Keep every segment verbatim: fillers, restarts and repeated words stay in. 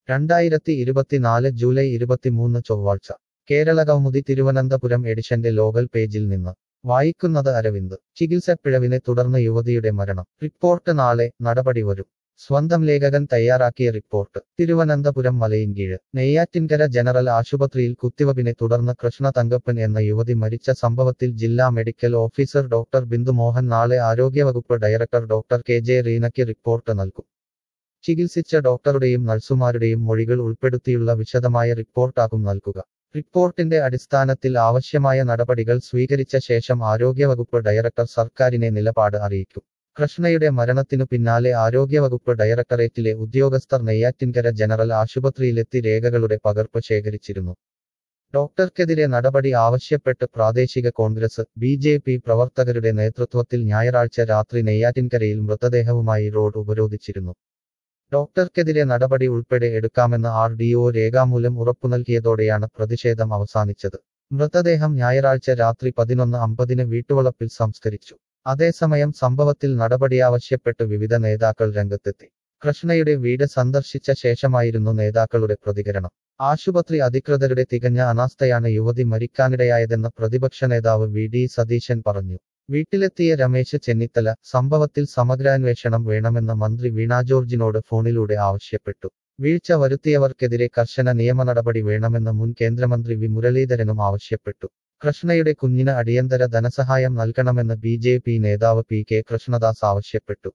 രണ്ടായിരത്തി ഇരുപത്തിനാല് ജൂലൈ ഇരുപത്തിമൂന്ന് ചൊവ്വാഴ്ച കേരള കൗമുദി തിരുവനന്തപുരം എഡിഷന്റെ ലോകൽ പേജിൽ നിന്ന് വായിക്കുന്നത് അരവിന്ദ്. ചികിത്സപ്പിഴവിനെ തുടർന്ന് യുവതിയുടെ മരണം. റിപ്പോർട്ട് നാളെ നടപടി വരും. സ്വന്തം ലേഖകൻ തയ്യാറാക്കിയ റിപ്പോർട്ട്. തിരുവനന്തപുരം മലയിൻകീഴ് നെയ്യാറ്റിൻകര ജനറൽ ആശുപത്രിയിൽ കുത്തിവയ്പിനെ തുടർന്ന് കൃഷ്ണ തങ്കപ്പൻ എന്ന യുവതി മരിച്ച സംഭവത്തിൽ ജില്ലാ medical officer doctor Bindu Mohan നാളെ ആരോഗ്യവകുപ്പ് ഡയറക്ടർ ഡോക്ടർ കെ ജെ റീനയ്ക്ക് റിപ്പോർട്ട് നൽകും. ചികിത്സിച്ച ഡോക്ടറുടെയും നഴ്സുമാരുടെയും മൊഴികൾ ഉൾപ്പെടുത്തിയുള്ള വിശദമായ റിപ്പോർട്ടാകും നൽകുക. റിപ്പോർട്ടിന്റെ അടിസ്ഥാനത്തിൽ ആവശ്യമായ നടപടികൾ സ്വീകരിച്ച ശേഷം ആരോഗ്യവകുപ്പ് ഡയറക്ടർ സർക്കാരിനെ നിലപാട് അറിയിക്കും. കൃഷ്ണയുടെ മരണത്തിനു പിന്നാലെ ആരോഗ്യവകുപ്പ് ഡയറക്ടറേറ്റിലെ ഉദ്യോഗസ്ഥർ നെയ്യാറ്റിൻകര ജനറൽ ആശുപത്രിയിലെത്തി രേഖകളുടെ പകർപ്പ് ശേഖരിച്ചിരുന്നു. ഡോക്ടർക്കെതിരെ നടപടി ആവശ്യപ്പെട്ട് പ്രാദേശിക കോൺഗ്രസ്, ബി ജെ പി പ്രവർത്തകരുടെ നേതൃത്വത്തിൽ ഞായറാഴ്ച രാത്രി നെയ്യാറ്റിൻകരയിൽ മൃതദേഹവുമായി റോഡ് ഉപരോധിച്ചിരുന്നു. ഡോക്ടർക്കെതിരെ നടപടി ഉൾപ്പെടെ എടുക്കാമെന്ന് ആർ ഡി ഒ രേഖാമൂലം ഉറപ്പു നൽകിയതോടെയാണ് പ്രതിഷേധം അവസാനിച്ചത്. മൃതദേഹം ഞായറാഴ്ച രാത്രി പതിനൊന്ന് അമ്പതിന് വീട്ടുവളപ്പിൽ സംസ്കരിച്ചു. അതേസമയം സംഭവത്തിൽ നടപടിയാവശ്യപ്പെട്ട് വിവിധ നേതാക്കൾ രംഗത്തെത്തി. കൃഷ്ണയുടെ വീട് സന്ദർശിച്ച ശേഷമായിരുന്നു നേതാക്കളുടെ പ്രതികരണം. ആശുപത്രി അധികൃതരുടെ തികഞ്ഞ അനാസ്ഥയാണ് യുവതി മരിക്കാനിടയായതെന്ന് പ്രതിപക്ഷ നേതാവ് വി ഡി സതീശൻ പറഞ്ഞു. വീട്ടിലെത്തിയ രമേശ് ചെന്നിത്തല സംഭവത്തിൽ സമഗ്രാന്വേഷണം വേണമെന്ന് മന്ത്രി വീണ ജോർജിനോട് ഫോണിലൂടെ ആവശ്യപ്പെട്ടു. വീഴ്ച വരുത്തിയവർക്കെതിരെ കർശന നിയമനടപടി വേണമെന്ന് മുൻ കേന്ദ്രമന്ത്രി വി മുരളീധരനും ആവശ്യപ്പെട്ടു. കൃഷ്ണയുടെ കുഞ്ഞിന് അടിയന്തര ധനസഹായം നൽകണമെന്ന് ബി ജെ പി നേതാവ് പി കെ കൃഷ്ണദാസ് ആവശ്യപ്പെട്ടു.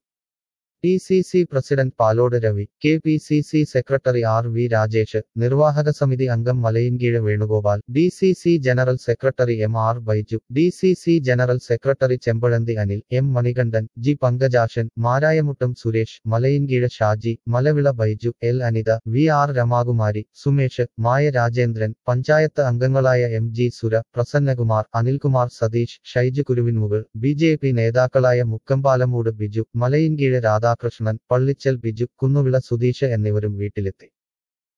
D C C president Palode Ravi, K P C C secretary R V Rajesh, നിർവാഹക സമിതി അംഗം Malayinkeezhu Venugopal, D C C general secretary M R Baiju, D C C general secretary Chempazhanthy Anil, M Manikandan, G Pankajakshan, Marayamuttam Suresh, Malayinkeezhu Shaji, Malavila Baiju, L Anitha, V R Ramakumari, Sumesh, Maya Rajendran, panchayat അംഗങ്ങളായ M G Sura, Prasannakumar, Anilkumar Satheesh, Shaiju Kuruvinmukal, B J P നേതാക്കളായ മുക്കമ്പാലമൂട് ബിജു, മലയിൻകീഴ് രാധാ കൃഷ്ണൻ, പള്ളിച്ചൽ ബിജു, കുന്നുവിള സുധീഷ് എന്നിവരും വീട്ടിലെത്തി.